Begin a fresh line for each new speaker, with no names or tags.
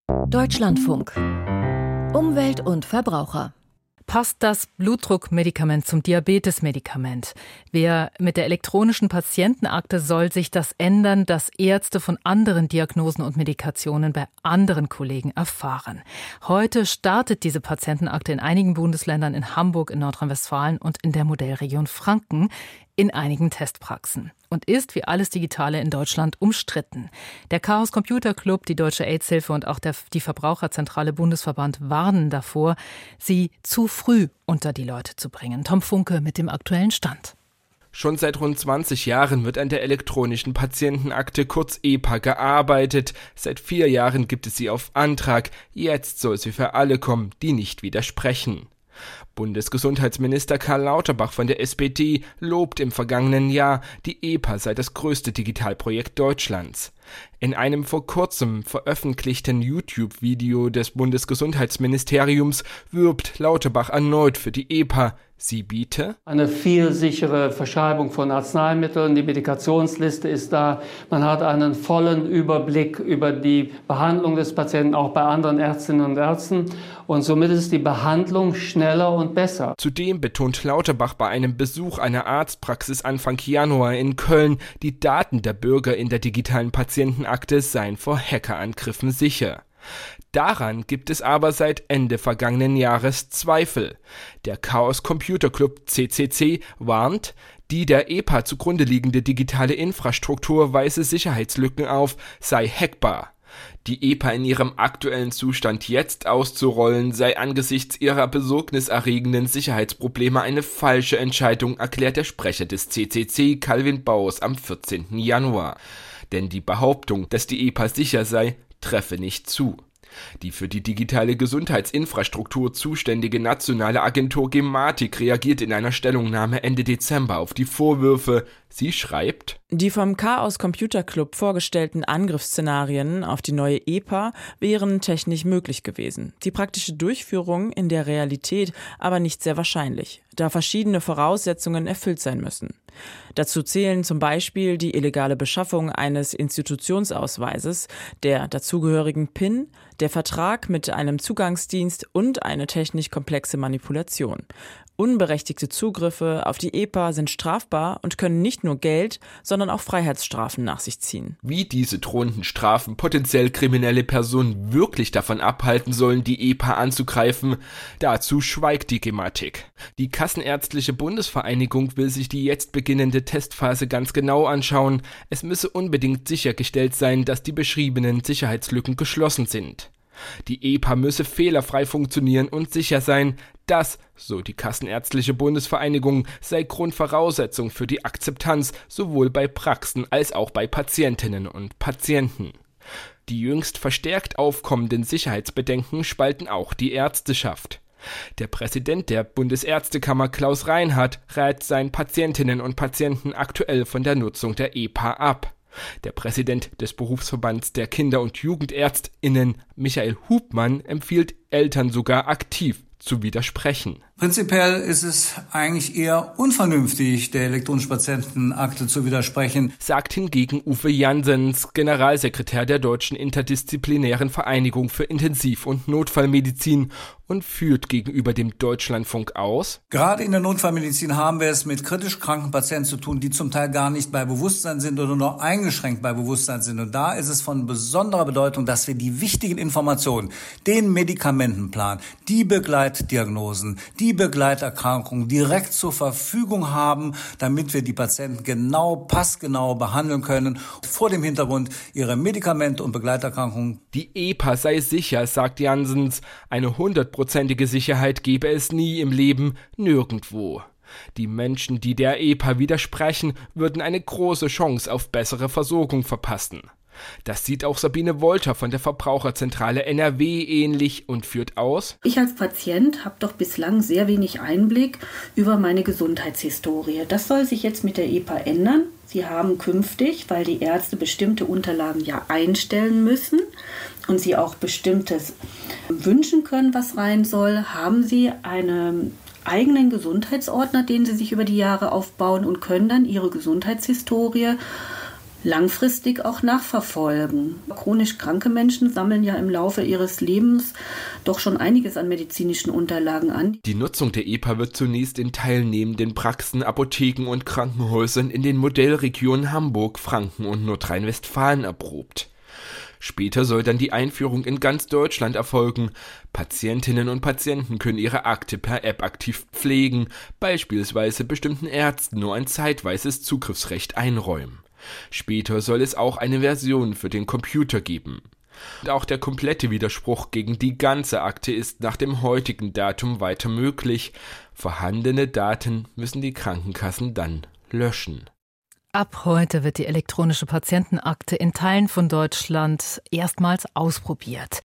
Deutschlandfunk. Umwelt und Verbraucher.
Passt das Blutdruckmedikament zum Diabetesmedikament? Wer mit der elektronischen Patientenakte soll sich das ändern, dass Ärzte von anderen Diagnosen und Medikationen bei anderen Kollegen erfahren? Heute startet diese Patientenakte in einigen Bundesländern, in Hamburg, in Nordrhein-Westfalen und in der Modellregion Franken in einigen Testpraxen und ist wie alles Digitale in Deutschland umstritten. Der Chaos Computer Club, die Deutsche AIDS-Hilfe und auch die Verbraucherzentrale Bundesverband warnen davor, sie zu früh unter die Leute zu bringen. Tom Funke mit dem aktuellen Stand.
Schon seit rund 20 Jahren wird an der elektronischen Patientenakte, kurz EPA, gearbeitet. Seit 4 Jahren gibt es sie auf Antrag. Jetzt soll sie für alle kommen, die nicht widersprechen. Bundesgesundheitsminister Karl Lauterbach von der SPD lobt im vergangenen Jahr, die EPA sei das größte Digitalprojekt Deutschlands. In einem vor kurzem veröffentlichten YouTube-Video des Bundesgesundheitsministeriums wirbt Lauterbach erneut für die EPA. Sie biete
eine viel sichere Verschreibung von Arzneimitteln, die Medikationsliste ist da, man hat einen vollen Überblick über die Behandlung des Patienten, auch bei anderen Ärztinnen und Ärzten, und somit ist die Behandlung schneller und besser.
Zudem betont Lauterbach bei einem Besuch einer Arztpraxis Anfang Januar in Köln, die Daten der Bürger in der digitalen Patientenakte seien vor Hackerangriffen sicher. Daran gibt es aber seit Ende vergangenen Jahres Zweifel. Der Chaos Computer Club CCC warnt, die der EPA zugrunde liegende digitale Infrastruktur weise Sicherheitslücken auf, sei hackbar. Die EPA in ihrem aktuellen Zustand jetzt auszurollen, sei angesichts ihrer besorgniserregenden Sicherheitsprobleme eine falsche Entscheidung, erklärt der Sprecher des CCC, Calvin Baus, am 14. Januar. Denn die Behauptung, dass die EPA sicher sei, treffe nicht zu. Die für die digitale Gesundheitsinfrastruktur zuständige nationale Agentur Gematik reagiert in einer Stellungnahme Ende Dezember auf die Vorwürfe. Sie schreibt:
Die vom Chaos Computer Club vorgestellten Angriffsszenarien auf die neue EPA wären technisch möglich gewesen. Die praktische Durchführung in der Realität aber nicht sehr wahrscheinlich, da verschiedene Voraussetzungen erfüllt sein müssen. Dazu zählen zum Beispiel die illegale Beschaffung eines Institutionsausweises, der dazugehörigen PIN, der Vertrag mit einem Zugangsdienst und eine technisch komplexe Manipulation. Unberechtigte Zugriffe auf die EPA sind strafbar und können nicht nur Geld, sondern auch Freiheitsstrafen nach sich ziehen.
Wie diese drohenden Strafen potenziell kriminelle Personen wirklich davon abhalten sollen, die EPA anzugreifen, dazu schweigt die Gematik. Die Kassenärztliche Bundesvereinigung will sich die jetzt beginnende Testphase ganz genau anschauen. Es müsse unbedingt sichergestellt sein, dass die beschriebenen Sicherheitslücken geschlossen sind. Die EPA müsse fehlerfrei funktionieren und sicher sein. Das, so die Kassenärztliche Bundesvereinigung, sei Grundvoraussetzung für die Akzeptanz sowohl bei Praxen als auch bei Patientinnen und Patienten. Die jüngst verstärkt aufkommenden Sicherheitsbedenken spalten auch die Ärzteschaft. Der Präsident der Bundesärztekammer Klaus Reinhardt rät seinen Patientinnen und Patienten aktuell von der Nutzung der EPA ab. Der Präsident des Berufsverbands der Kinder- und JugendärztInnen, Michael Hubmann, empfiehlt Eltern sogar aktiv zu widersprechen.
Prinzipiell ist es eigentlich eher unvernünftig, der elektronischen Patientenakte zu widersprechen,
sagt hingegen Uwe Janssens, Generalsekretär der Deutschen Interdisziplinären Vereinigung für Intensiv- und Notfallmedizin, und führt gegenüber dem Deutschlandfunk aus:
Gerade in der Notfallmedizin haben wir es mit kritisch kranken Patienten zu tun, die zum Teil gar nicht bei Bewusstsein sind oder nur eingeschränkt bei Bewusstsein sind. Und da ist es von besonderer Bedeutung, dass wir die wichtigen Informationen, den Medikamentenplan, die Begleitdiagnosen, die Begleiterkrankungen direkt zur Verfügung haben, damit wir die Patienten passgenau behandeln können, vor dem Hintergrund ihrer Medikamente und Begleiterkrankungen.
Die EPA sei sicher, sagt Janssens. Eine 100%ige Sicherheit gebe es nie im Leben, nirgendwo. Die Menschen, die der EPA widersprechen, würden eine große Chance auf bessere Versorgung verpassen. Das sieht auch Sabine Wolter von der Verbraucherzentrale NRW ähnlich und führt aus:
Ich als Patient habe doch bislang sehr wenig Einblick über meine Gesundheitshistorie. Das soll sich jetzt mit der EPA ändern. Sie haben künftig, weil die Ärzte bestimmte Unterlagen ja einstellen müssen und sie auch bestimmtes wünschen können, was rein soll, haben sie einen eigenen Gesundheitsordner, den sie sich über die Jahre aufbauen und können dann ihre Gesundheitshistorie langfristig auch nachverfolgen. Chronisch kranke Menschen sammeln ja im Laufe ihres Lebens doch schon einiges an medizinischen Unterlagen an.
Die Nutzung der EPA wird zunächst in teilnehmenden Praxen, Apotheken und Krankenhäusern in den Modellregionen Hamburg, Franken und Nordrhein-Westfalen erprobt. Später soll dann die Einführung in ganz Deutschland erfolgen. Patientinnen und Patienten können ihre Akte per App aktiv pflegen, beispielsweise bestimmten Ärzten nur ein zeitweises Zugriffsrecht einräumen. Später soll es auch eine Version für den Computer geben. Und auch der komplette Widerspruch gegen die ganze Akte ist nach dem heutigen Datum weiter möglich. Vorhandene Daten müssen die Krankenkassen dann löschen.
Ab heute wird die elektronische Patientenakte in Teilen von Deutschland erstmals ausprobiert.